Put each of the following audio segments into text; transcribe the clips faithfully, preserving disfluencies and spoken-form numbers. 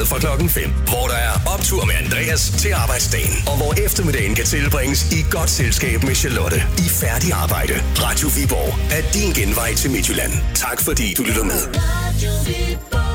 allerede fra klokken fem, hvor der er optur med Andreas til arbejdsdagen, og hvor eftermiddagen kan tilbringes i godt selskab med Charlotte i færdig arbejde. Radio Viborg er din genvej til Midtjylland. Tak fordi du lytter med. Radio Viborg.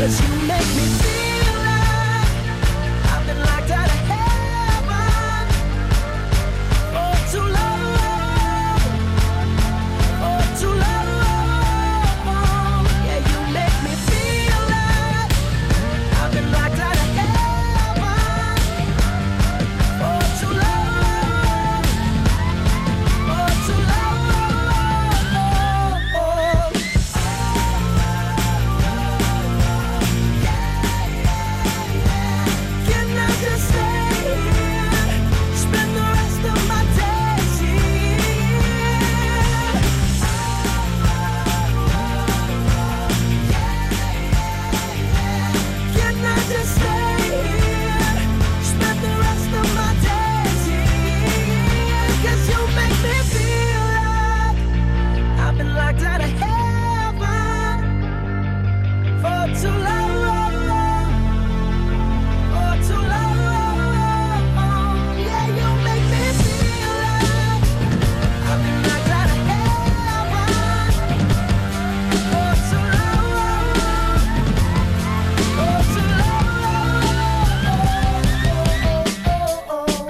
'cause you make me feel like I've been locked out of heaven for too long, for too long. Yeah, you make me feel like I've been locked out of heaven for too long, for too long. Can I just stay here, spend the rest of my days here? Can I just stay here, spend the rest of my days here? 'Cause you make me feel like I've been locked out of heaven for too long, for too long. Yeah, you make me feel like I've been locked out of heaven for too long, for too long.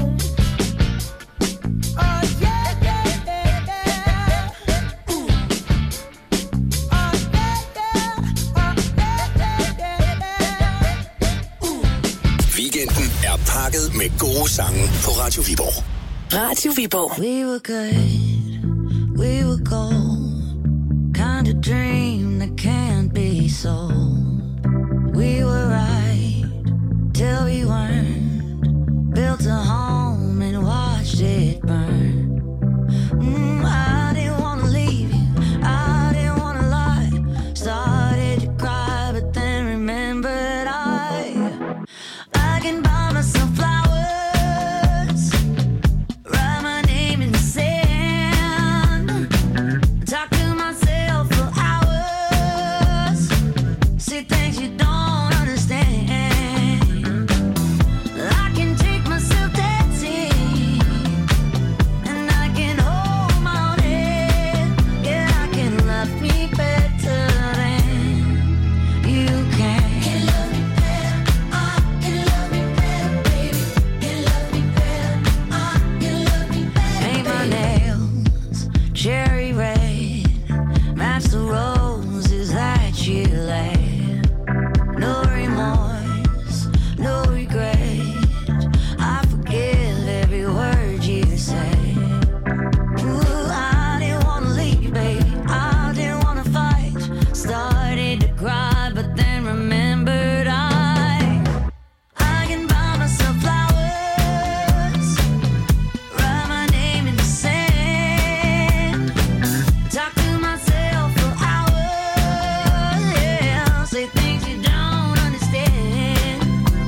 Oh yeah, yeah, yeah, yeah. Ooh. Oh yeah, yeah. Oh yeah, yeah, yeah. Ooh. Weekenden er pakket med gode sange på Radio Viborg. Radio Viborg. We were good, we were gold, kind of dream that can't be sold. We were right till we weren't, built a home and watched it burn. Mm, I didn't wanna leave you, I didn't wanna lie. Started to cry, but then remembered I, I can buy myself flowers, write my name in the sand, talk to myself for hours, see things you don't understand. I can take myself dancing, and I can hold my own head. Yeah, I can love me better than you can. Can love me better, I can love me better, baby. Can love me better, I can love me better. Paint my nails cherry red, match the roses that you laid. No remorse, no regret. I forgive every word you say. Ooh, I didn't wanna leave, baby. I didn't wanna fight. Started to cry, but then remembered I, I can buy myself flowers, write my name in the sand, talk to myself for hours. Yeah, say things you don't understand.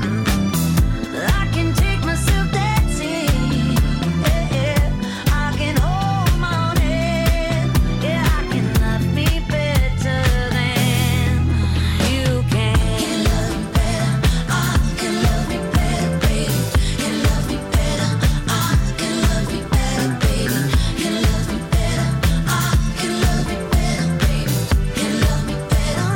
I can take myself dancing. Yeah, I can hold my own head. Yeah, I can love me better than you can. Can love me better, I can love me better, baby. Can love me better, I can love me better, baby. Can love me better, I can love me better, baby. Can love me better,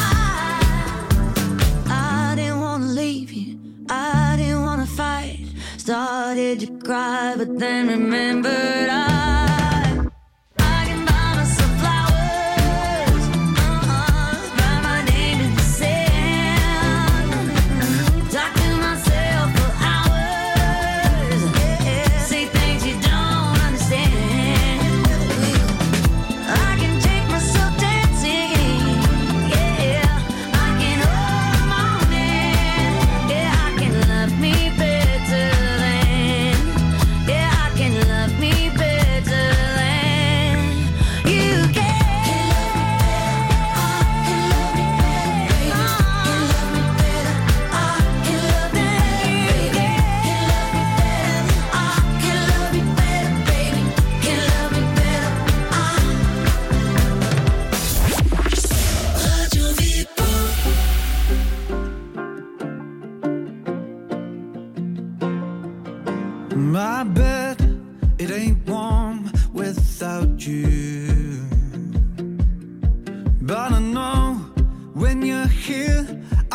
I, I didn't wanna leave you, I didn't wanna fight. Started to cry, but then remembered I, I can buy myself flowers, uh-uh, write my name in the sand, talk to myself for hours. Yeah, say things you don't understand. I can take myself dancing. Yeah, I can hold my own hand. Yeah, I can love me better than. Yeah, I can love me better than you can. Can love me better, I can love me better, baby. Can love me better, I can love me better, baby. Can love me better, I. Radio Viborg. My bed, it ain't warm without you. But I know when you're here,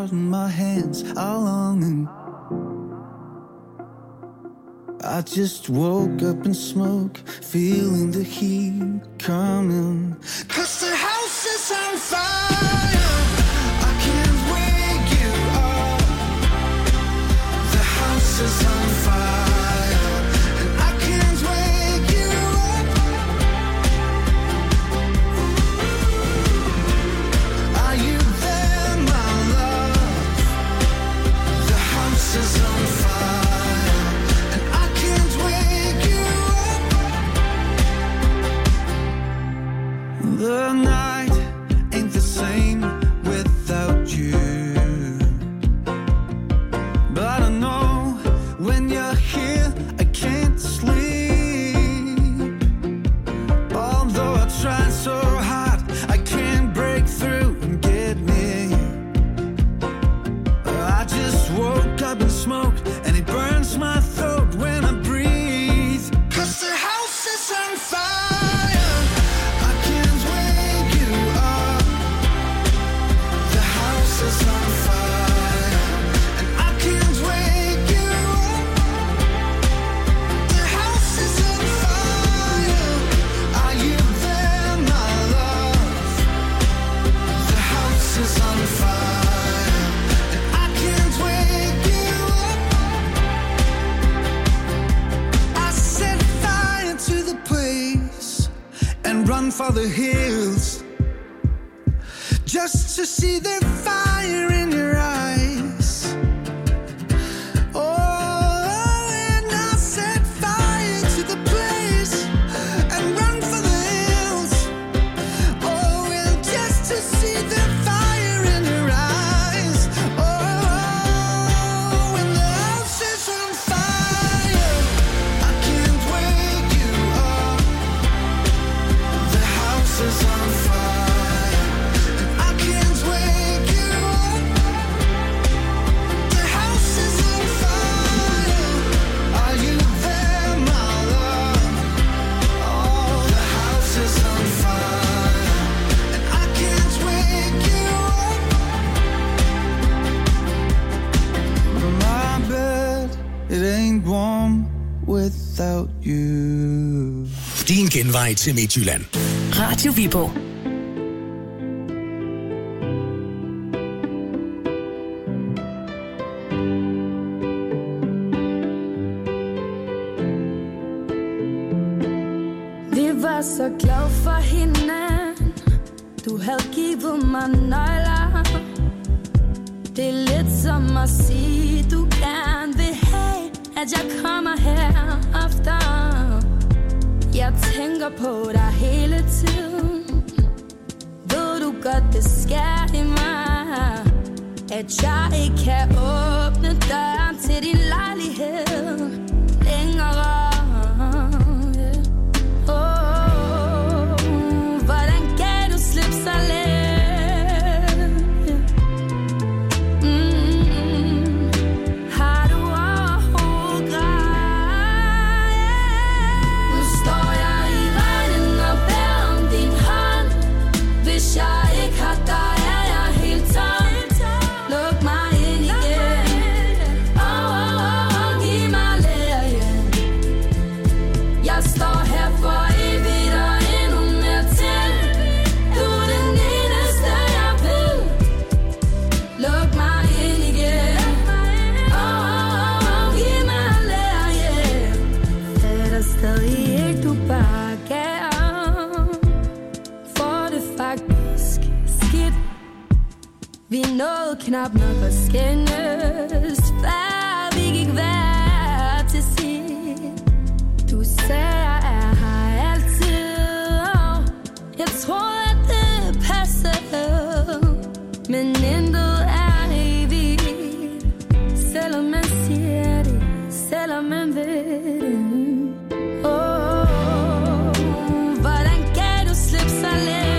heart and my hands are longing. I just woke up in smoke, feeling the heat coming. 'Cause the house is on fire, I can't wake you up. The house is on fire, and I can't wake you up. Are you there, my love? The house is on fire, and I can't wake you up. The night ain't the same without you, but I know when you're here I can't sleep. Although I try so hard, I can't break through and get near. I just woke up in smoke and it burns my throat when I breathe. 'Cause the house is on fire, I can't wake you up. The house is on fire, and I can't wake you up. The house is on fire. Are you there, my love? The house is on fire, and I can't wake you up. I set fire to the place and run for the hills, just to see the fire in your eyes. Oh, and I set fire to the place and run for the hills. Oh, and just to see the fire in your eyes. Oh, and the house is on fire, I can't wake you up. The house is on fire, and I can't wake you up. The house is on fire. Are you there, my love? Oh, the house is on fire, and I can't wake you up. My bed, it ain't warm without you. Din genvej til Midtjylland. Radio Viborg. Vi var så glad for hinanden. Du havde givet mig nøgler. Det er lidt som at sige, du gerne vil have, at jeg kommer her ofte. Jeg tænker på dig hele tiden. Ved du godt, det sker i mig, at jeg ikke kan åbne døren til din lejlighed længere. Oh, hvordan kan du slippe så let? Mm, har du overhovedet grej? Nu står jeg i regnen og bærer om din hånd. Hvis jeg ikke har dig, er jeg helt tom. Luk mig ind igen. Oh, oh, oh, giv mig lægen. Jeg står her for evigt og endnu mere til. Du er den eneste, jeg vil. Luk mig ind igen. Oh, oh, oh, giv mig lægen. Fatter stadig ikke, du bare gav. For det faktisk skidt. Vi nåede knap nok at skændes, før vi gik hver til sit. Du sagde, jeg er her altid, og jeg troede, at det passede. Men intet er evigt, selvom man siger det, selvom man ved det. Oh, hvordan kan du slippe så let?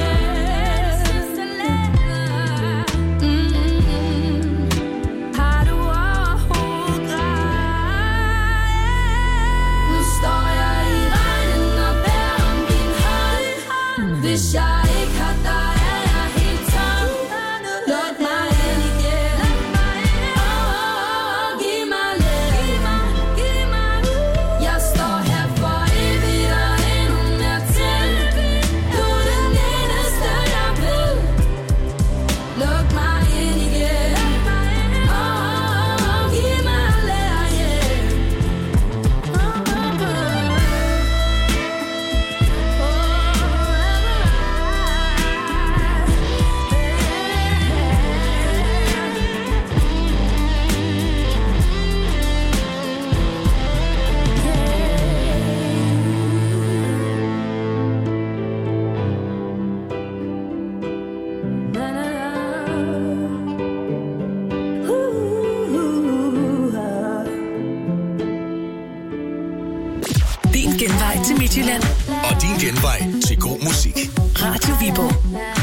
Mm, har du overhovedet genvej til Midtjylland. Og din genvej til god musik. Radio Viborg.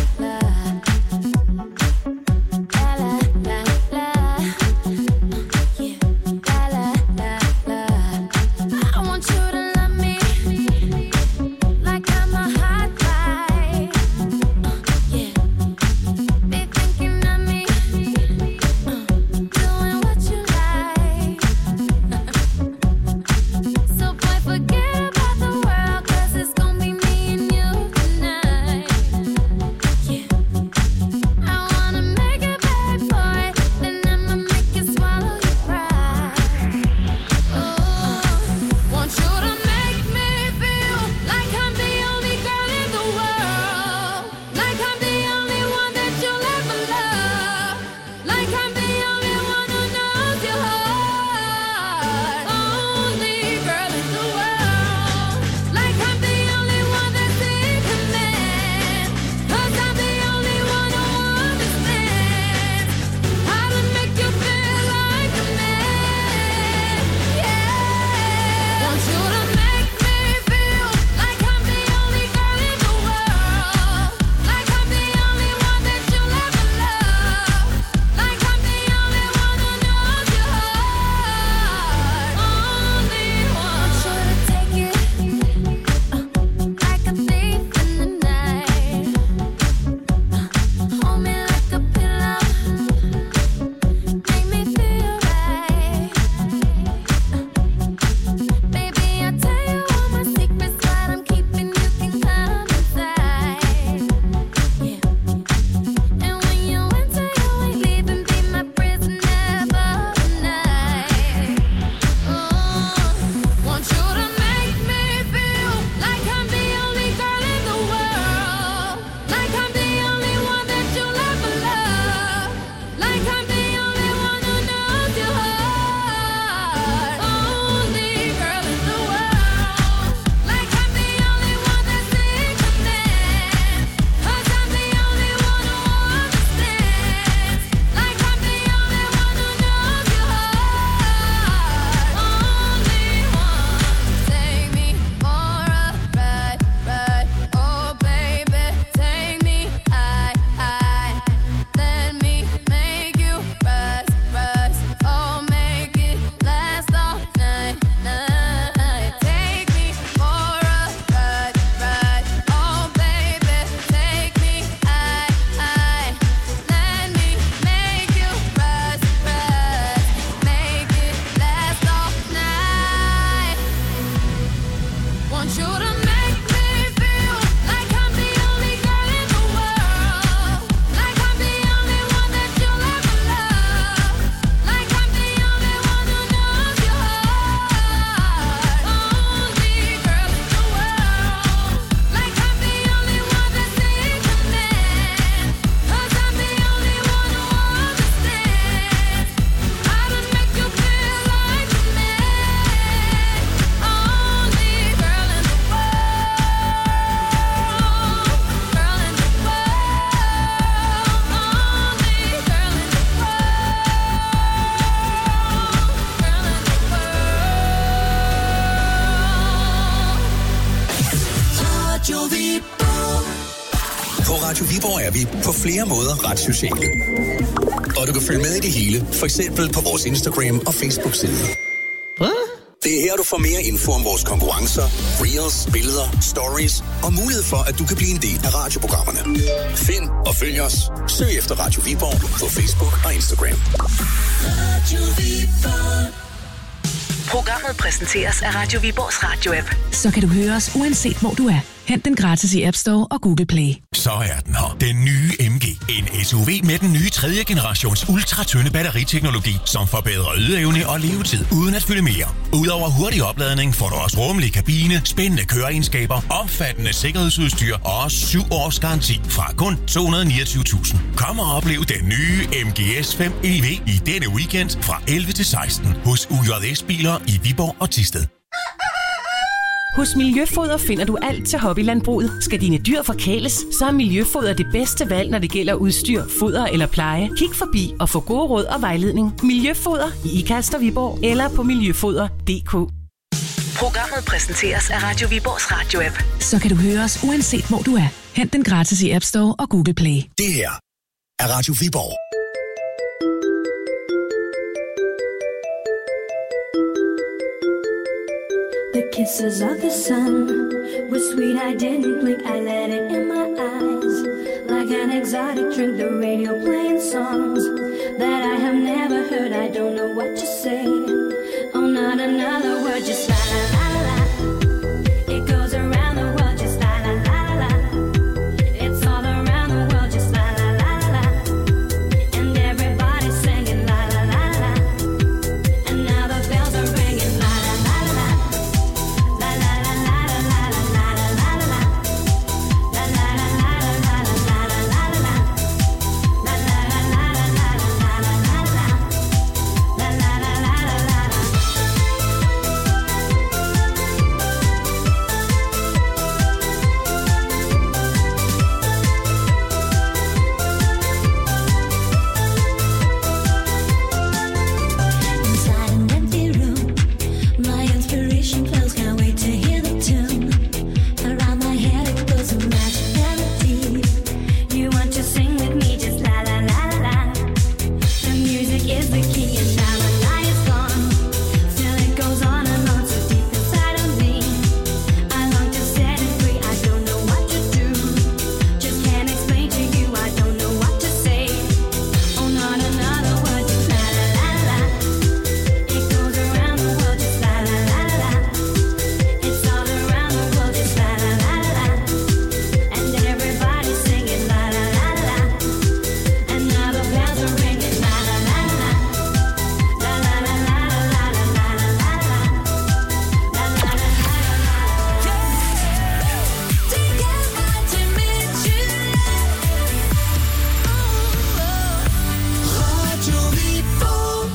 Radio Viborg er vi på flere måder ret sociale. Og du kan følge med i det hele, for eksempel på vores Instagram og Facebook-side. Hvad? Det er her, du får mere info om vores konkurrencer, reels, billeder, stories og mulighed for, at du kan blive en del af radioprogrammerne. Find og følg os. Søg efter Radio Viborg på Facebook og Instagram. Radio Viborg. Programmet præsenteres af Radio Viborgs radio-app. Så kan du høre os uanset hvor du er. Hent den gratis i App Store og Google Play. Så er den her. Den nye M G. En S U V med den nye tredje generations ultratynde batteriteknologi, som forbedrer ydeevne og levetid uden at fylde mere. Udover hurtig opladning får du også rummelig kabine, spændende køreegenskaber, omfattende sikkerhedsudstyr og også syv års garanti fra kun to hundrede og niogtyve tusind. Kom og oplev den nye M G S fem E V i denne weekend fra elleve til seksten hos U J S-biler i Viborg og Thisted. Hos Miljøfoder finder du alt til hobbylandbruget. Skal dine dyr forkæles, så er Miljøfoder det bedste valg, når det gælder udstyr, foder eller pleje. Kig forbi og få gode råd og vejledning. Miljøfoder i Ikast og Viborg eller på miljøfoder punktum d k. Programmet præsenteres af Radio Viborgs Radio-app. Så kan du høre os uanset hvor du er. Hent den gratis i App Store og Google Play. Det her er Radio Viborg. The kisses of the sun were sweet, I didn't blink, I let it in my eyes. Like an exotic drink, the radio playing songs that I have never heard, I don't know what to say. Oh, not another word, just la la la la la. It goes around the world, just la la la la la. It's all around the world, just la la la la la. And everybody's singing la la la la la. And now the bells are ringing la la la la la. La la la la la la la la la la la. La la la la la la la la la la la. La la la la la la la la la la la. La la la la la la la. Inside an empty room, my inspiration flows, can't wait to hear the tune. Around my head it goes a magic melody. You want to sing with me, just la la la la la. The music is the key and now the night is gone. Still it goes on and on so deep inside of me. I long to set it free, I don't know what to do. Just can't explain to you, I don't know what to say. Oh, not another word, just la la la la. It goes around the world, just la la la la. It's all around the world, just la la la la. And everybody's singing la la la la. And now the bells are ringing la la la la. La la la la la la la la la la. La la la la la. To get my Radio Viborg.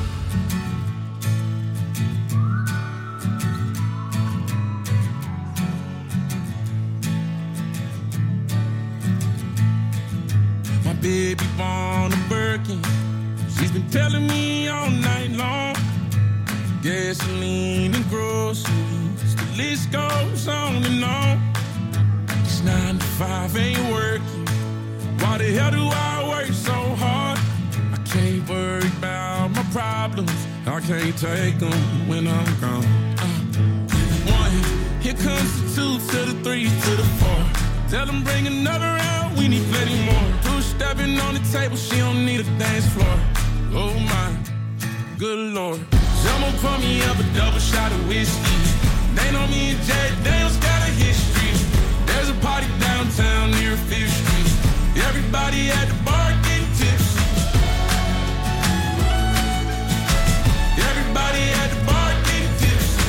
My baby born a Birkin. She's been telling me all night long. Gasoline and groceries, the list goes on and on. It's nine to five, ain't working. Why the hell do I work so hard? I can't worry about my problems. I can't take them when I'm gone. Uh, one, here comes the two to the three to the four. Tell them bring another round, we need plenty more. Two stepping on the table, she don't need a dance floor. Oh my, good lord. Someone pour me up a double shot of whiskey. They know me and Jay Daniels got a history. There's a party downtown near Fifth Street. Everybody at the bar getting tipsy. Everybody at the bar getting tipsy.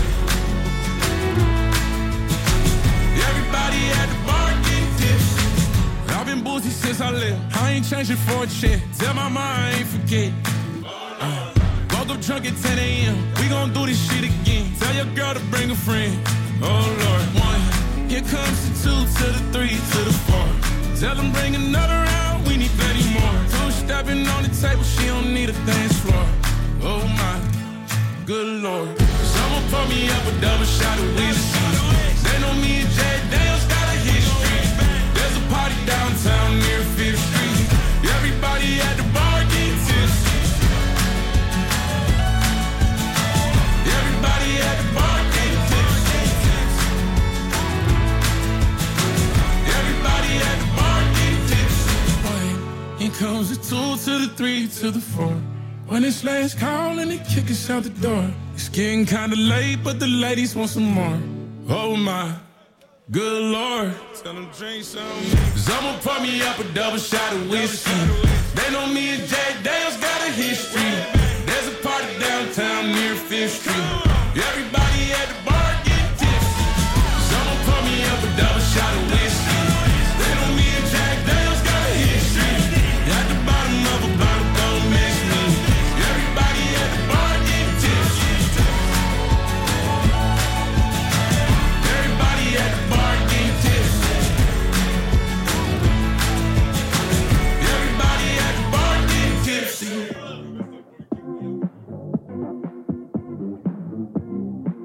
Everybody at the bar getting tipsy. I've been boozy since I left. I ain't changing for a check. Tell my mind I ain't forget. Uh, woke up drunk at ten a.m. We gon' do this shit again. Tell your girl to bring a friend. Oh Lord, one. Here comes the two to the three to the four. Tell them bring another round, we need plenty more. Two stepping on the table, she don't need a dance floor. Oh my, good lord. Someone pour me up a double shot of whiskey. They know me and Jay Daniels got a history. There's a party downtown near Fifth Street. Everybody at the bar getting tipsy. Everybody at the bar getting tipsy. Everybody at the bar getting tipsy. Wait, here comes the two to the three to the four. When it's last call and they kick us out the door. It's getting kinda late, but the ladies want some more. Oh my, good lord. Tell them drink some. Someone pour me up a double shot of whiskey. They know me and Jay Daniels got a history. There's a party downtown near Fifth Street. Everybody at the bar getting tipsy. Someone pour me up a double shot of whiskey. They know me and Jack Daniels got a history. At the bottom of a bottle, don't miss me. Everybody at the bar getting tipsy. Everybody at the bar getting tipsy. Everybody at the bar getting tipsy.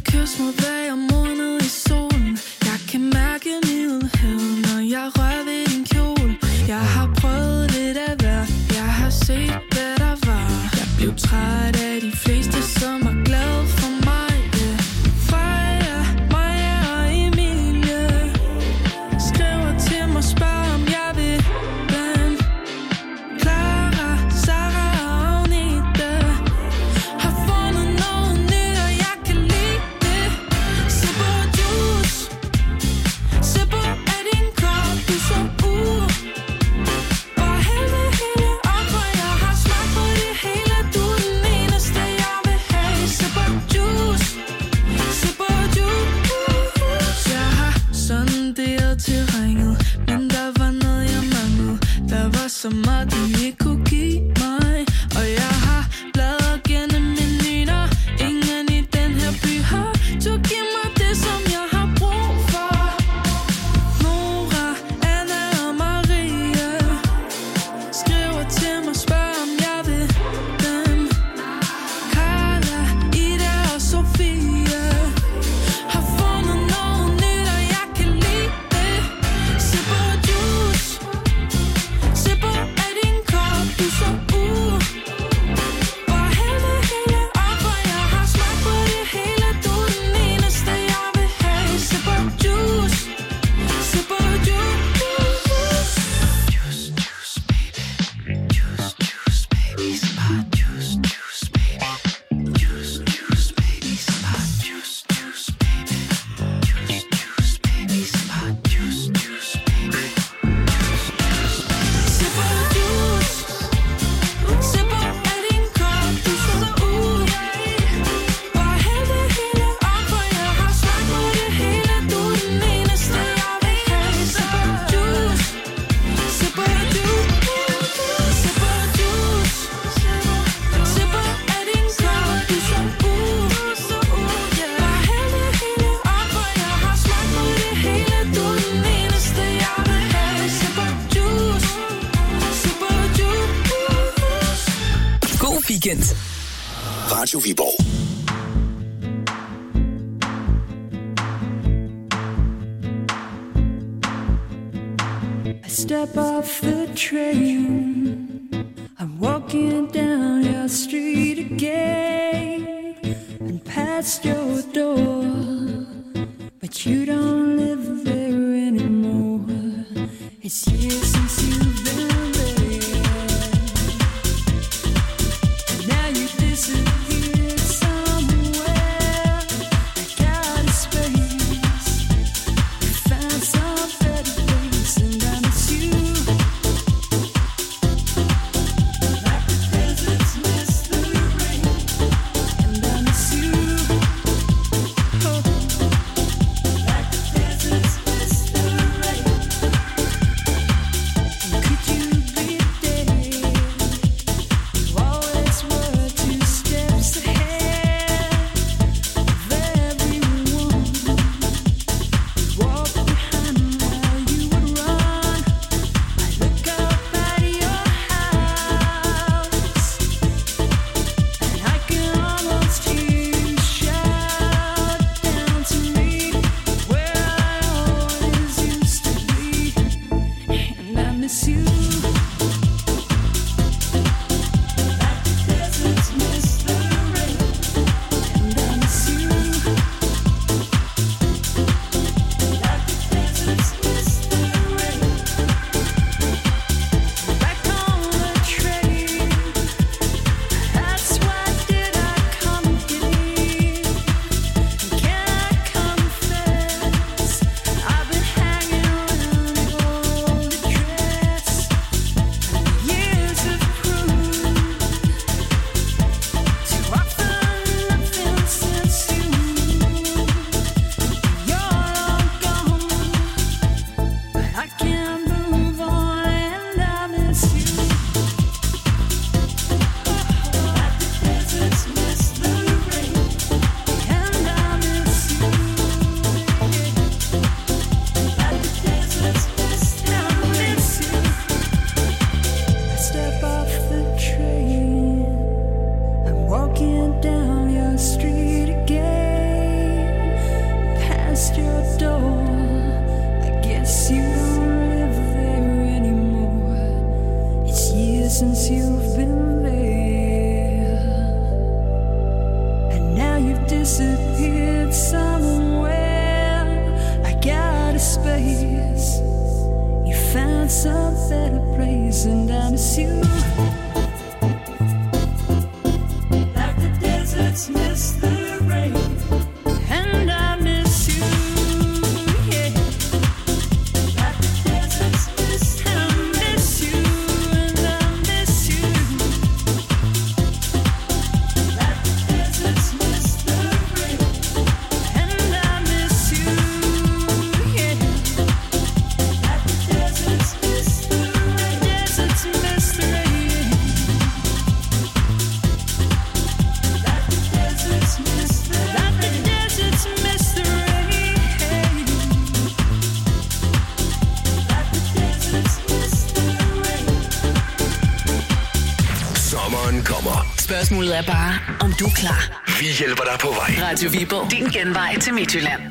kys må være modnet i solen. Jeg kan mærke middelhavet, når jeg rører ved din kjole. Jeg har prøvet lidt af hver, jeg har set hvad der var. Jeg blev træt af de fleste, som var glade for mig. Yeah. Freja, Maja og Emilie skriver til mig, spørger om jeg vil den. Clara, Sarah og Agnete har fundet noget nyt, og jeg kan lide det. Sipper og juice, sipper af din kop, du så uh. Bare hæld det hele op, for jeg har smagt på det hele. Du er den eneste, jeg vil have. Sipper og juice, sipper og juice. Jeg har sonderet terrænet, men der var noget, jeg manglede. Der var så meget, du ikke kunne give mig. Og jeg har bladret gennem menuer. Ingen i den her by har. Du giver mig det, som jeg har brug for. Nora, Anna og Maria skriver til mig, spørger om jeg vil dem. Carla, Ida og Sofia har fundet noget nyt, og jeg kan lide det. Sipper og juice, sipper af din kop, du så uh. Bare hæld det hele op, for jeg har smagt på det hele. Du er den eneste, jeg vil have. Sipper og juice, sipper og juice. Juice, juice, baby. Juice, juice, baby. Sipper juice, juice, baby. Juice, juice, baby. Sipper juice, juice, baby. Juice, juice, baby. Sipper juice, juice, baby. Sipper og juice, sipper af din kop, du så ud. Bare hæld det hele op, for jeg har smagt på det hele. Du er den eneste, jeg vil have. Sipper og juice, sipper og juice, sipper og juice, sipper af din kop, du så ud. Bare hæld det hele op, for jeg har smagt på det hele. Du er den eneste, jeg vil have. Sipper og juice, sipper og juice. God weekend. Radio Viborg. I step off the train. I'm walking down your street again and past your door, but you don't live there anymore. It's years since you've been there. Now you disappeared somewhere. I got a space. You found some better place, and I miss you. Like the deserts miss the rain, and I miss you. Oh. Like the disappeared somewhere. I got a space. You found some better place, and I miss you. Like the deserts miss the rain, and I miss you. Yeah. Like the deserts miss the rain, I miss you, and I miss you. Like the deserts miss the rain, and I miss you. Yeah. Like the deserts miss the rain, deserts miss the rain. Like the deserts miss the rain, like the deserts miss the rain. Like the deserts miss the rain. Sommeren kommer. Spørgsmålet er bare, om du er klar. Vi hjælper dig på vej. Radio Viborg. Din genvej til Midtjylland.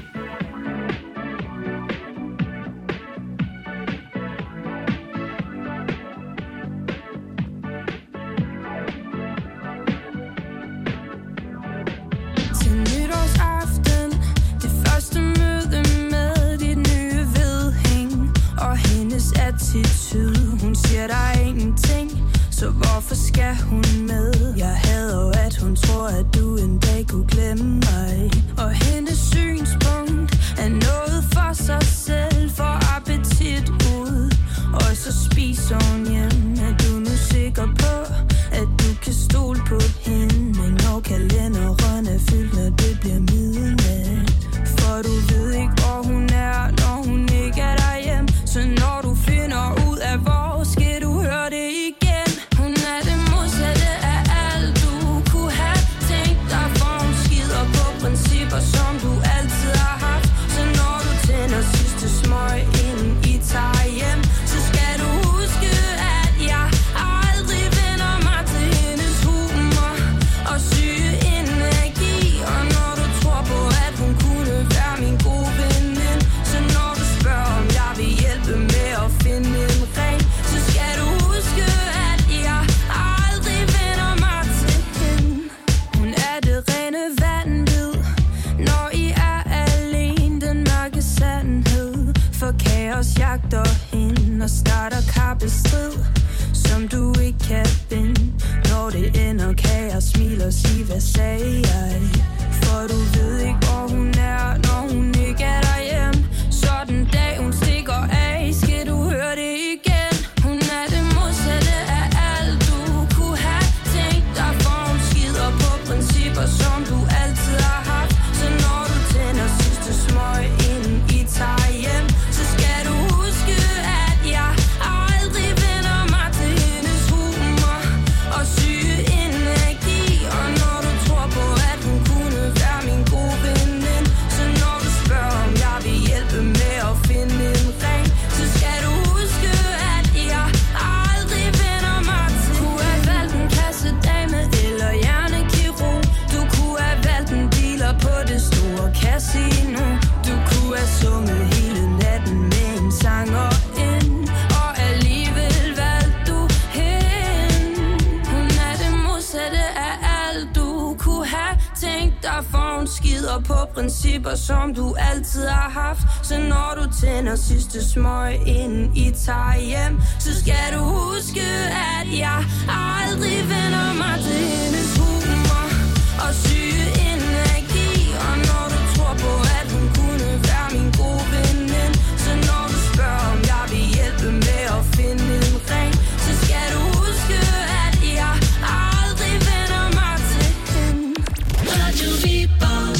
Til nytårsaften, det første møde med dit nye vedhæng og hendes attitude. Hun siger der er ingenting, så hvorfor skal hun med? Jeg hader jo, at hun tror, at du en dag kunne glemme mig. Og hendes synspunkt er noget for sig selv, for appetit ud. Og så spiser hun hjem. Er du nu sikker på, at du kan stole på hende? Når kalenderen er fyldt, når det bliver midnat. For du ved ikke, hvor hun er, når hun ikke er derhjemme. Så når du finder ud af, hvor skal du høre det igen. Hun er det modsatte af alt, du kunne have tænkt dig. For hun skider på principper, som du altid har haft. Så når du tænder sidste smøg, inden I tager hjem, så skal du huske, at jeg aldrig vender mig til hendes humor og syge energi. Og når du tror på, at hun kunne være min gode veninde, så når du spørger, om jeg vil hjælpe med at finde en ring, så skal du huske, at jeg aldrig vender mig til hende. Hun er det rene vanvid, når I er alene, den mørke sandhed. For kaos jagter hende og starter kappestrid, som du ikke kan vinde. Når det ender, kan jeg smile og sige, hvad sagde jeg? For du ved ikke, hvor hun er, når hun ikke er derhjemme. Så den dag hun stikker af, skal du høre det igen. Hun er det modsatte af alt, du kunne have tænkt dig. For hun skider på principper, som du altid har haft. Så når du tænder sidste smøg, inden I tager hjem, så skal du huske, at jeg aldrig vender mig til hendes humor og syge energi. Og når du tror på, at hun kunne være min gode veninde, så når du spørger, om jeg vil hjælpe med at finde en ring, så skal du huske, at jeg aldrig vender mig til. Kunne have valgt en kassedame eller hjernekirurg. Du kunne have valgt en dealer på det store casino. Du kunne have sunget hele natten med en sanger ind, og alligevel valgte du hende. Hun er det modsatte af alt, du kunne have tænkt dig. For hun skider på principper, som du altid har haft. Så når du tænder sidste smøg, inden I tager hjem, så skal du huske, at jeg aldrig vender mig til hendes humor og syge energi. Og når du tror på, at hun kunne være min gode veninde, så når du spørger, om jeg vil hjælpe med at finde en ring, så skal du huske, at jeg aldrig vender mig til hende. Radio Viborg.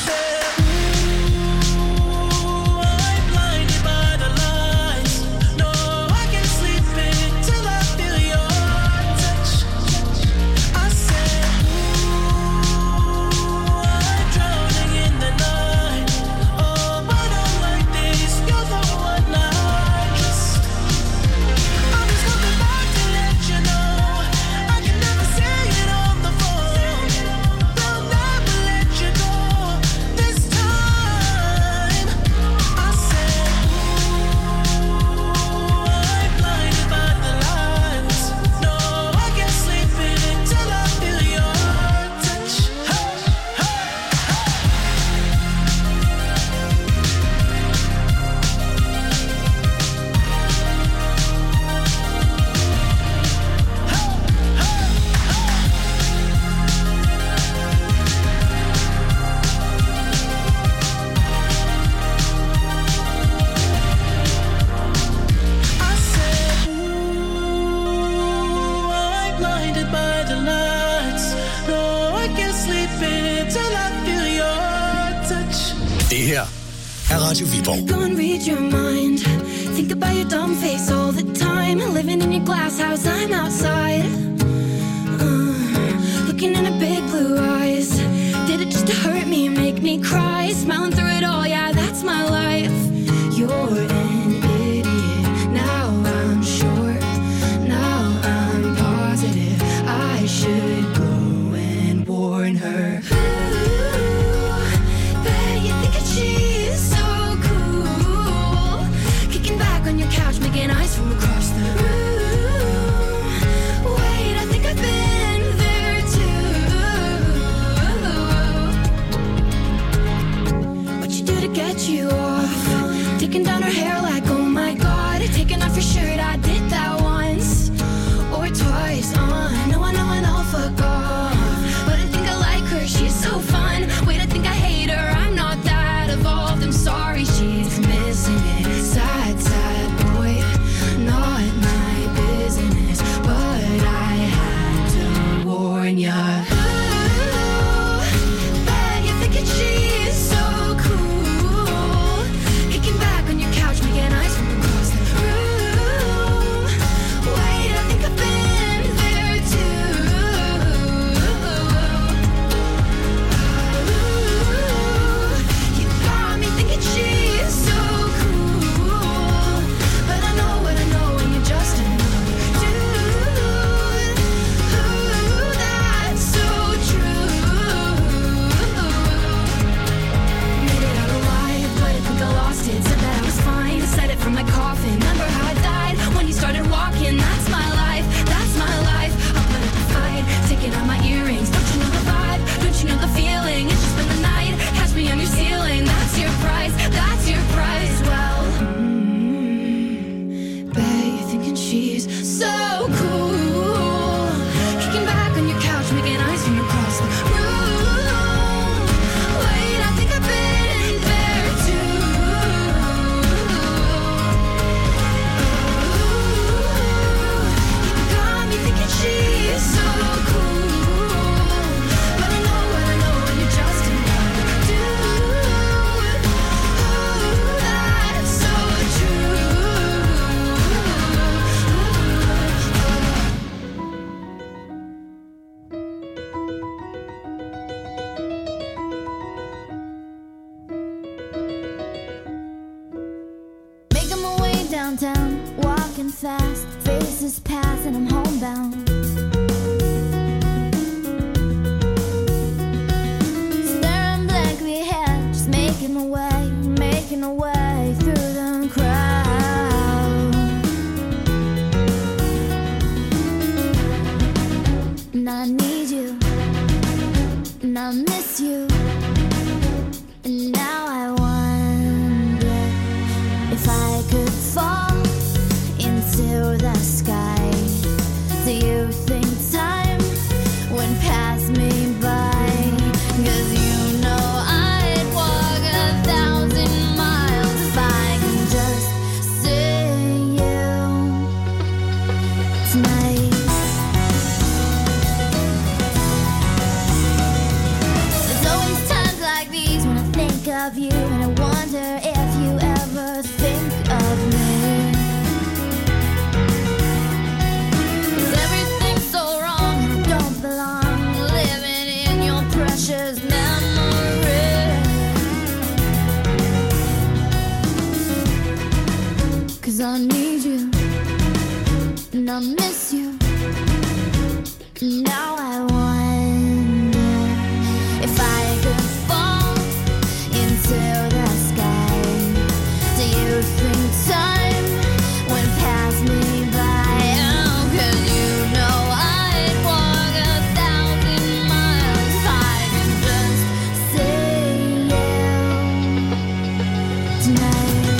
Det her er Radio Viborg. Go and read your mind. Think about your dumb face all the time. Living in your glass house, I'm outside. Uh, looking in her big blue eyes. Did it just to hurt me, make me cry? Smiling through it all, yeah, that's my life. You're an idiot. Now I'm sure. Now I'm positive. I should go and warn her. Making eyes from across the room. Wait, I think I've been there too. What you do to get you off? Taking down her hair like, oh my god. Taking off your shirt, I did that once or twice. Uh, no, I know, I know, fuck off. But I think I like her, she's so fun. Wait, I think I hate her, I'm not that evolved. I'm sorry, she's missing it. Sad, sad. Not my business, but I had to warn ya. Ooh, bet you're thinking she's so cool. Kicking back on your couch, making eyes from across the room. Wait, I think I've been there too. Ooh, you got me thinking she's so cool, but I know what I know. Just another dude. Ooh, that's so true. Made it out alive, but I think I lost it. Said that I was fine, said it from my coffin. Remember how I died when you started walking? That's my life, that's my life. I'll put up a fight, taking out my earrings. Don't you know the vibe? Don't you know the feeling? It's just been the night, catch me on your ceiling. That's your price, that's your price. Well, she's so cool. Kicking back on your couch, making eyes from across the room. Wait, I think I've been there too. Ooh, you got me thinking she's so cool, but I know what I know, and you're just another dude. Ooh, that's so true. Making my way downtown, walking fast, faces pass and I'm homebound. Staring blankly ahead, just making my way, making my way through the crowd. And I need you, and I miss you, and now I wonder if I could fall into the sky. So you think of you, and I wonder if you ever think of me. Is everything so wrong? I don't belong living in your precious memory. 'Cause I need you and I miss you. Now I wonder if I could fall into the sky. Do you think time would pass me by? Oh, 'cause you know I'd walk a thousand miles if I could just see you tonight.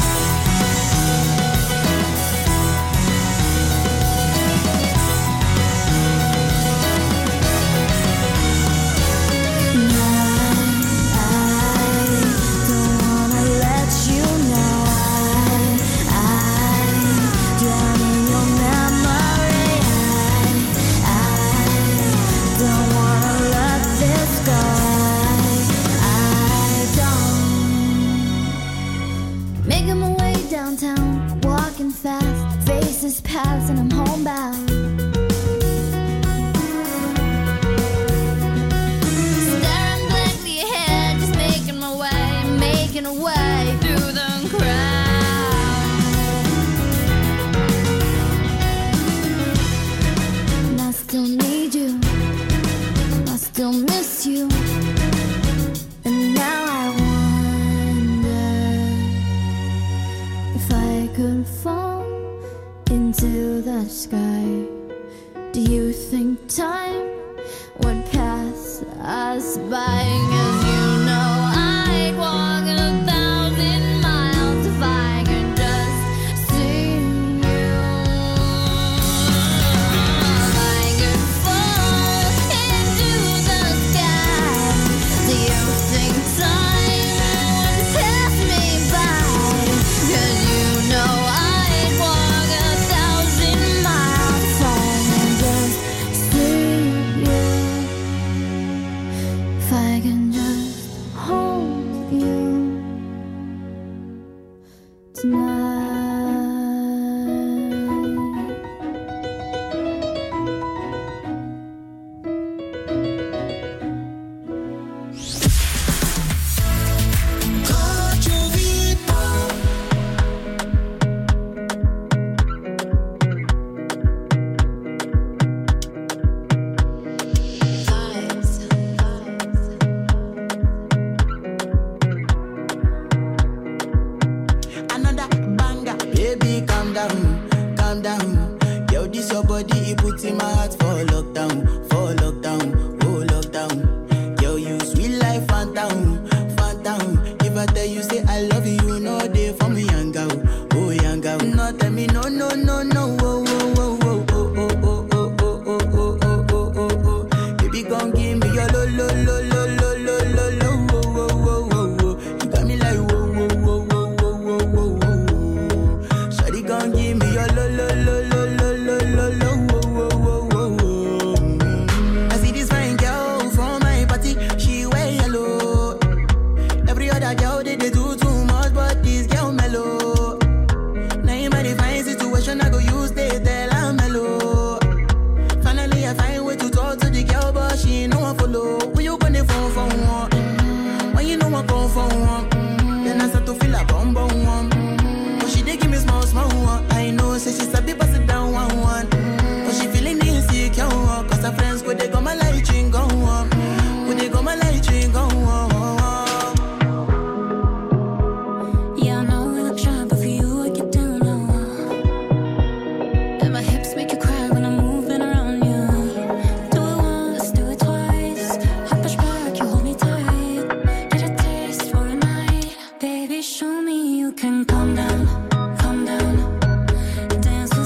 Making my way downtown, walking fast, faces pass and I'm homebound. Staring blankly ahead, just making my way, making a way through the crowd. And I still need you, I still miss you. And now I wonder if I could fall into the sky. Do you think time would pass us by? 'Cause you know I'd walk a thousand miles if I could just see you. If I could fall into the sky, do you think time would pass me by? 'Cause you know I'd walk a thousand miles if I can just see you. If I can just hold you tonight. Another banger, baby, calm down, calm down. Yo, this your body, it puts in my heart for lockdown, for lockdown, oh lockdown. Yo, you sweet life, phantom, phantom. If I tell you say I love you, no day for me, young girl, oh young girl. No tell me no, no, no, no, oh, oh, oh, oh, oh, oh, oh, oh, oh, oh, oh, oh, oh, oh, oh. Baby, gon' give me your lo, lo, lo, lo, lo, lo, lo, lo, oh, oh, oh, oh, oh. You got me like whoa, whoa, whoa, whoa, whoa, whoa, whoa, whoa. Shawty gon' give me your lo, lo, lo, lo, lo, lo, lo, lo, whoa, whoa, whoa, whoa, whoa. I see this fine girl from my party, she wear yellow. Every other girl they, they do too much, but this girl mellow. Now in my divine situation, I go use they tell I'm mellow. Finally I find way to talk to the girl, but she ain't no one follow. When you gonna phone for one? When you know I come for one? Then I start to feel a bum bum one. But she dey give me small small one. I know say she sabi pass it down one one. But she feeling insecure one. Cause her friends go they go my light ring go on. Go they go my light ring go on. Yeah, I know we look shy, but for you I get down low. And my hips make you cry when I'm moving around you. Do it once, do it twice. I push back, you hold me tight. Get a taste for a night. Baby, show me you can calm down, calm down. Dance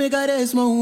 make her rest more.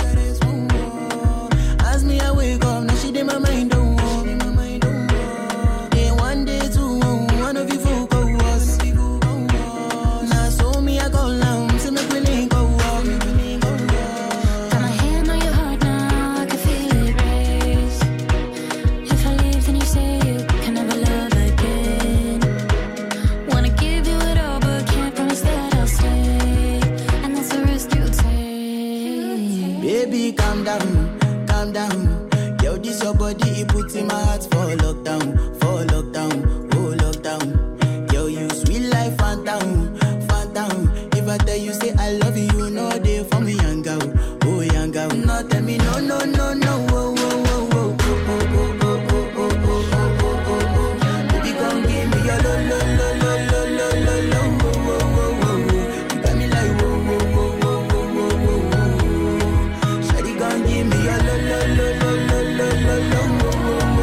As me I wake up, now she did my mind don't walk. Day one, day two, one of you folk go us. Now so me I go down, so make we link go walk. Got my hand on your heart now, I can feel it race. If I leave, then you say you can never love again. Wanna give you it all, but can't promise that I'll stay. And that's the risk you take. Baby, calm down, calm down. Yo, this your body, it puts in my heart for lockdown, for lockdown, oh lockdown. Yo, you sweet life, phantom, phantom. If I tell you say I love you, you know they for me, young girl, oh young girl. No, tell me no, no, no, no, oh, oh, oh, oh, oh, oh, oh, oh, oh, oh, oh, oh, oh, oh. Baby, come give me your lo, lo, lo, lo, lo, lo, lo, lo, oh, oh, oh, oh, oh. You got me like whoa, whoa, whoa, whoa, whoa, whoa, whoa, whoa. Shawty, come give me your lo, lo, lo, lo, lo, lo, lo, lo, oh, oh, oh, oh, oh.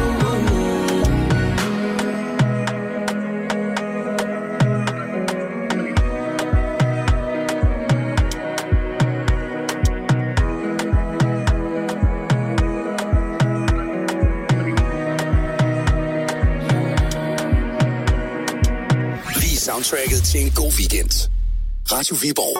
Bliv soundtracket til en god weekend. Radio Viborg.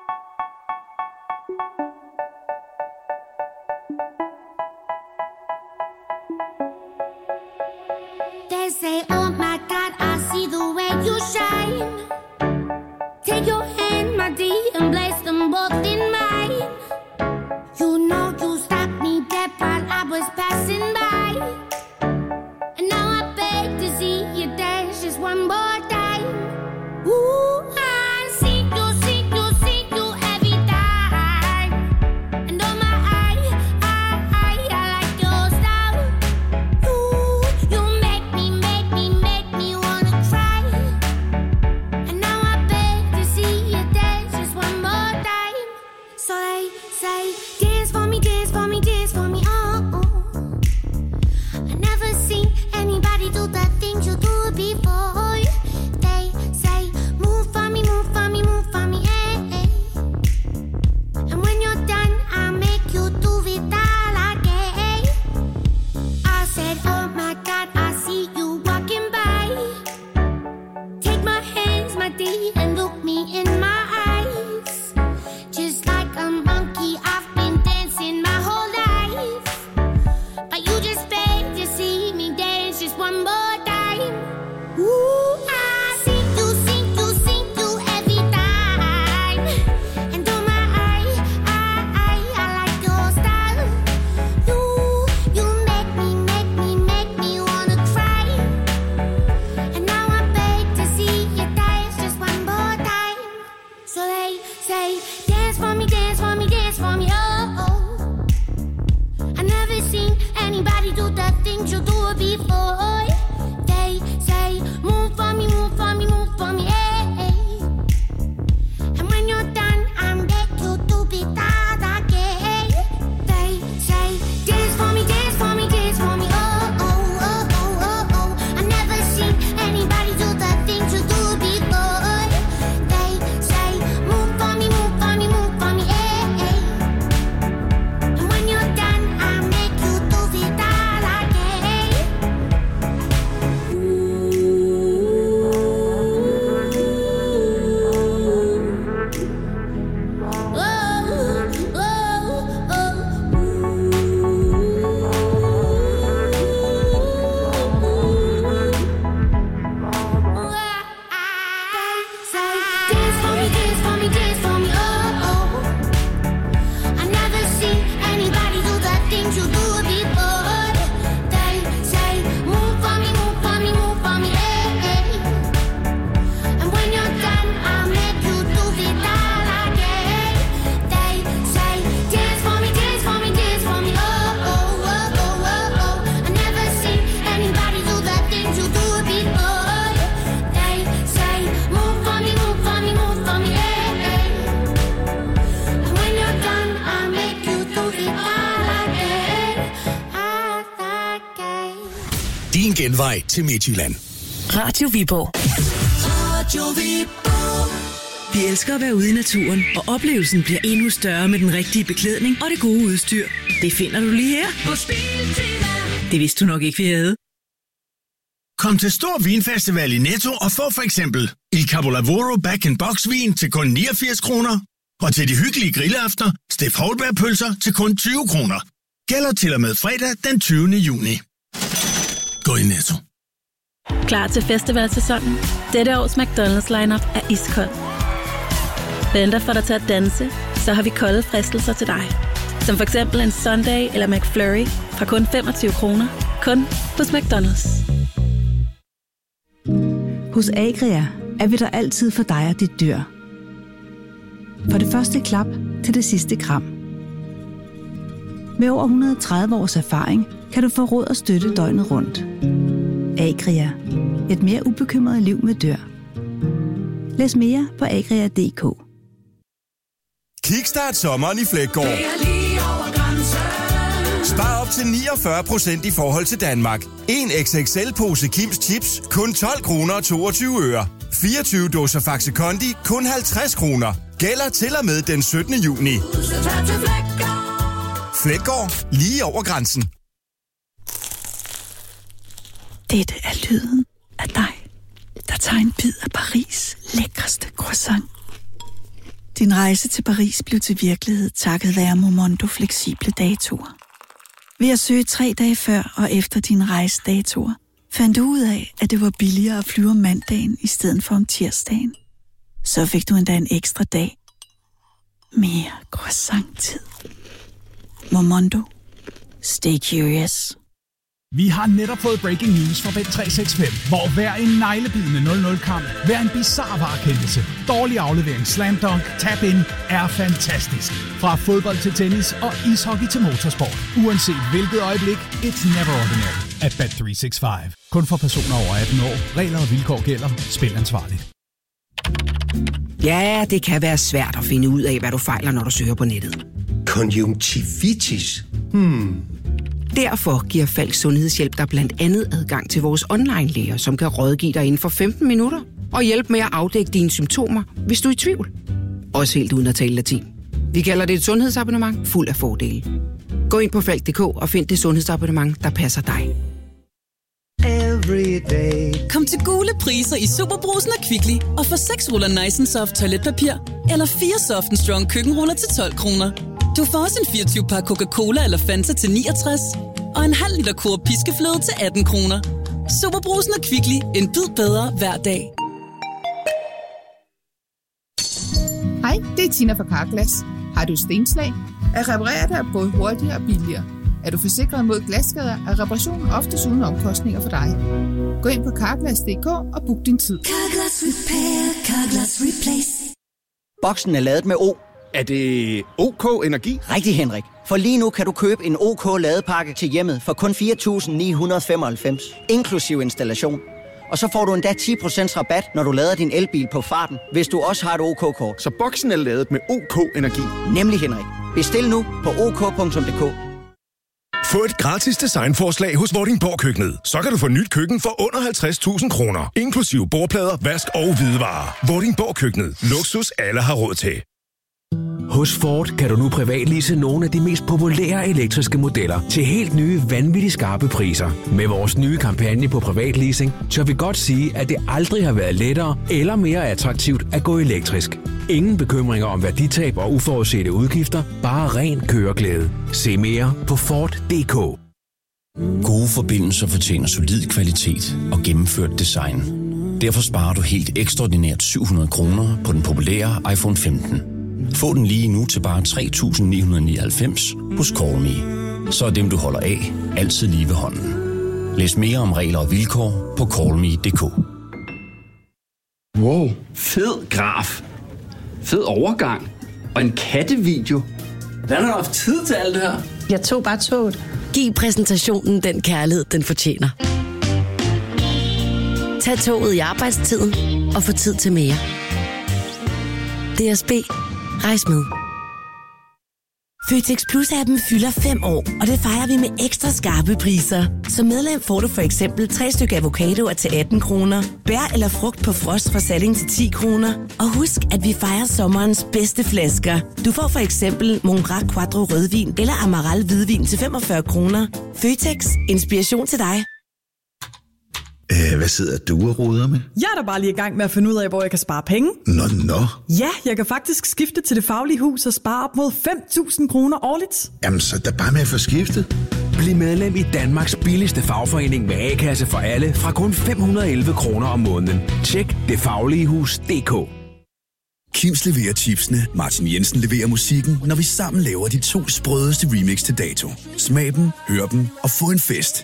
They say, oh my God, I see the way you shine. Take your hand, my dear, and place them both in mine. You know you stopped me dead while I was passing by. And now I beg to see you dance just one more time. Ooh, I see you, see you, see you every time. And oh my, I, I, I, I like your style. Ooh, you make me, make me, make me wanna cry. And now I beg to see you dance just one more time. So they say, dance for me, dance for me, dance for me, oh, oh. I never seen anybody do the things you do before. They say, move for me, move for me, move for me, eh, eh. And when you're done, I'll make you do it all again. I said, oh my God, I see you walking by. Take my hands, my dear, and look me in my eyes. Just like a monkey, I've been dancing my whole life. But you just beg to see me dance just one more time. Ooh, I see you, see you, see you every time. And oh my, I, I, I, I like your style. You, you make me, make me, make me wanna cry. And now I beg to see you dance just one more time. So they say, dance for me, dance for me, dance for me, oh, oh. I never seen anybody do the things you do before. They say, move for me, move for me, move for me, eh, eh. And when you're done, I'm back to do it all again. They say, dance for me, dance for me, dance for me, oh, oh, oh, oh, oh, oh. I never seen anybody do the things you do before. They say, move for me, move for me, move for me, eh, eh. And when you're done, I'll make you do it all again. Din genvej til Midtjylland. Radio Viborg. Radio Viborg. Vi elsker at være ude i naturen, og oplevelsen bliver endnu større med den rigtige beklædning og det gode udstyr. Det finder du lige her hos Biltema. Det vidste du nok ikke, vi havde. Kom til Stor Vinfestival i Netto og få for eksempel Il Capolavoro Bag-in-Box-vin til kun niogfirs kroner. Og til de hyggelige grillaftener, Steff Holberg-pølser til kun tyve kroner. Gælder til og med fredag den tyvende juni. Gå i Netto. Klar til festivalsæsonen? Dette års McDonald's lineup er iskold. Venter for dig til at danse, så har vi kolde fristelser til dig. Som for eksempel en Sunday eller McFlurry fra kun femogtyve kroner. Kun hos McDonald's. Hos Agria er vi der altid for dig og dit dyr. For det første klap til det sidste kram. Med over et hundrede og tredive års erfaring kan du få råd og støtte døgnet rundt. Agria. Et mere ubekymret liv med dyr. Læs mere på agria punktum d k. Kickstart sommeren i Fleggaard. Spar op til niogfyrre procent i forhold til Danmark. En X X L-pose Kims Chips, kun tolv kroner og toogtyve øre. fireogtyve dåser Faxe Kondi, kun halvtreds kroner. Gælder til og med den syttende juni. Fleggaard, lige over grænsen. Dette er lyden af dig, der tager en bid af Paris' lækreste croissant. Din rejse til Paris blev til virkelighed takket være Momondo fleksible datoer. Ved at søge tre dage før og efter dine rejsedatoer, fandt du ud af, at det var billigere at flyve om mandagen i stedet for om tirsdagen. Så fik du endda en ekstra dag. Mere croissant-tid. Momondo. Stay curious. Vi har netop fået breaking news fra Bet tre seks fem, hvor hver en neglebidende nul nul-kamp, hver en bizarre varekendelse, dårlig aflevering, slam dunk, tap-in er fantastisk. Fra fodbold til tennis og ishockey til motorsport. Uanset hvilket øjeblik, it's never ordinary at Bet tre seks fem. Kun for personer over atten år. Regler og vilkår gælder. Spil ansvarligt. Ja, det kan være svært at finde ud af, hvad du fejler, når du søger på nettet. Konjunktivitis? Hmm... Derfor giver Falk Sundhedshjælp dig blandt andet adgang til vores online-læger, som kan rådgive dig inden for femten minutter og hjælpe med at afdække dine symptomer, hvis du er i tvivl. Også helt uden at tale latin. Vi kalder det et sundhedsabonnement fuld af fordele. Gå ind på falk punktum d k og find det sundhedsabonnement, der passer dig. Kom til gule priser i Superbrusen og Kvickly og få seks ruller Nice and Soft toiletpapir eller fire Soft and Strong køkkenruller til tolv kroner. Du får også en fireogtyve pakke Coca-Cola eller Fanta til niogtres og en halv liter Coop piskefløde til atten kroner. Superbrusen og Kvickly. En bid bedre hver dag. Hej, det er Tina fra Carglass. Har du stenslag? At reparere det er både hurtigere og billigere. Er du forsikret mod glasskader, er reparationen oftest uden omkostninger for dig. Gå ind på carglass punktum d k og book din tid. Carglass Repair, Carglass Replace. Boksen er ladet med O. Er det OK Energi? Rigtig, Henrik. For lige nu kan du købe en OK ladepakke til hjemmet for kun fire tusind ni hundrede og femoghalvfems, inklusiv installation. Og så får du endda ti procent rabat, når du lader din elbil på farten, hvis du også har et OK-kort. Så boksen er ladet med OK Energi? Nemlig, Henrik. Bestil nu på ok punktum d k. Få et gratis designforslag hos Vordingborg Køkkenet. Så kan du få nyt køkken for under halvtreds tusind kroner, inklusiv bordplader, vask og hvidevarer. Vordingborg Køkkenet. Luksus alle har råd til. Hos Ford kan du nu privatlease nogle af de mest populære elektriske modeller til helt nye, vanvittigt skarpe priser. Med vores nye kampagne på privatleasing, tør vi godt sige, at det aldrig har været lettere eller mere attraktivt at gå elektrisk. Ingen bekymringer om værditab og uforudsete udgifter, bare ren køreglæde. Se mere på Ford punktum d k. Gode forbindelser fortjener solid kvalitet og gennemført design. Derfor sparer du helt ekstraordinært syv hundrede kroner på den populære iPhone femten. Få den lige nu til bare tre tusind ni hundrede og nioghalvfems hos Callme. Så er dem, du holder af, altid lige ved hånden. Læs mere om regler og vilkår på callme punktum d k. Wow, fed graf. Fed overgang. Og en kattevideo. Hvordan har du haft tid til alt det her? Jeg tog bare toget. Giv præsentationen den kærlighed, den fortjener. Tag toget i arbejdstiden og få tid til mere. D S B. Rejs med. Føtex Plus-appen fylder fem år, og det fejrer vi med ekstra skarpe priser. Som medlem får du for eksempel tre stykker avocadoer til atten kroner, bær eller frugt på frost fra Salling til ti kroner. Og husk, at vi fejrer sommerens bedste flasker. Du får for eksempel Mongrac Quattro rødvin eller Amaral hvidvin til femogfyrre kroner. Føtex. Inspiration til dig. Æh, hvad sidder du og roder med? Jeg er da bare lige i gang med at finde ud af, hvor jeg kan spare penge. Nå, nå. Ja, jeg kan faktisk skifte til Det Faglige Hus og spare op mod fem tusind kroner årligt. Jamen, så er der bare med at få skiftet. Bliv medlem i Danmarks billigste fagforening med A-kasse for alle fra kun fem hundrede og elleve kroner om måneden. Tjek det faglige hus punktum d k. Kims leverer chipsene, Martin Jensen leverer musikken, når vi sammen laver de to sprødeste remix til dato. Smag dem, hør dem og få en fest.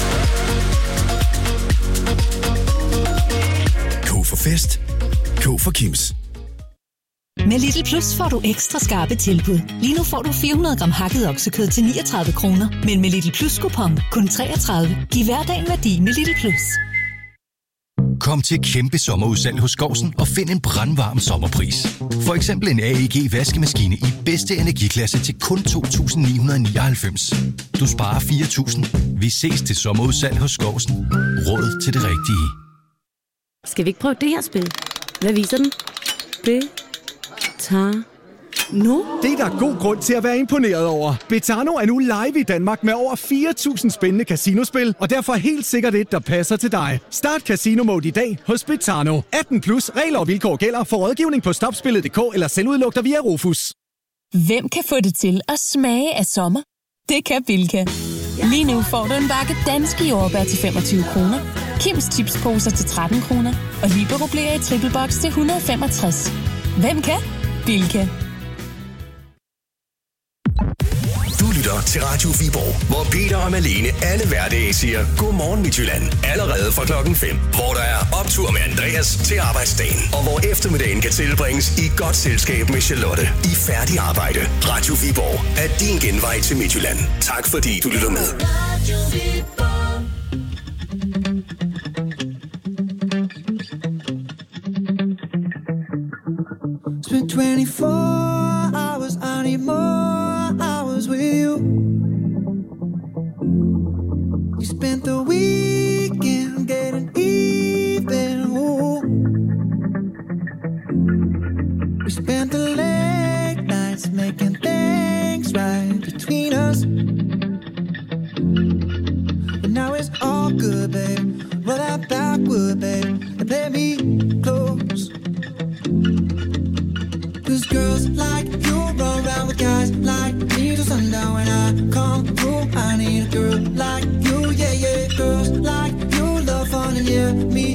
K for fest. K for Kims. Med Lidl Plus får du ekstra skarpe tilbud. Lige nu får du fire hundrede gram hakket oksekød til niogtredive kroner, men med Lidl Plus kupon kun treogtredive. Giv hverdagen værdi med Lidl Plus. Kom til kæmpe sommerudsalg hos Skovsen og find en brandvarm sommerpris. For eksempel en A E G vaskemaskine i bedste energiklasse til kun to tusind ni hundrede og nioghalvfems. Du sparer fire tusind. Vi ses til sommerudsalg hos Skovsen. Råd til det rigtige. Skal vi ikke prøve det her spil? Hvad viser den? Det tager nu. Det er der god grund til at være imponeret over. Betano er nu live i Danmark med over fire tusind spændende casinospil, og derfor helt sikkert et, der passer til dig. Start Casino Mode i dag hos Betano. atten plus, regler og vilkår gælder. For rådgivning på stopspillet punktum d k eller selvudlugter via Rufus. Hvem kan få det til at smage af sommer? Det kan Bilka. Lige nu får du en bakke danske jordbær til femogtyve kroner, Kims chipsposer til tretten kroner og Libero Blære i triple box til et hundrede og femogtres. Hvem kan? Bilka. Du lytter til Radio Viborg, hvor Peter og Malene alle hverdage siger Godmorgen Midtjylland. Allerede fra klokken fem, hvor der er optur med Andreas til arbejdsdagen. Og hvor eftermiddagen kan tilbringes i godt selskab med Charlotte i færdig arbejde. Radio Viborg er din genvej til Midtjylland. Tak fordi du lytter med. Spent twenty-four hours, I need more hours with you. You spent the weekend getting even. Ooh. We spent the late nights making things right between us. But now it's all good, babe. Roll that backward, babe, and play me close. Cause girls like you run around with guys like me till sundown. When I come through, I need a girl like you, yeah, yeah. Girls like you love fun and yeah, me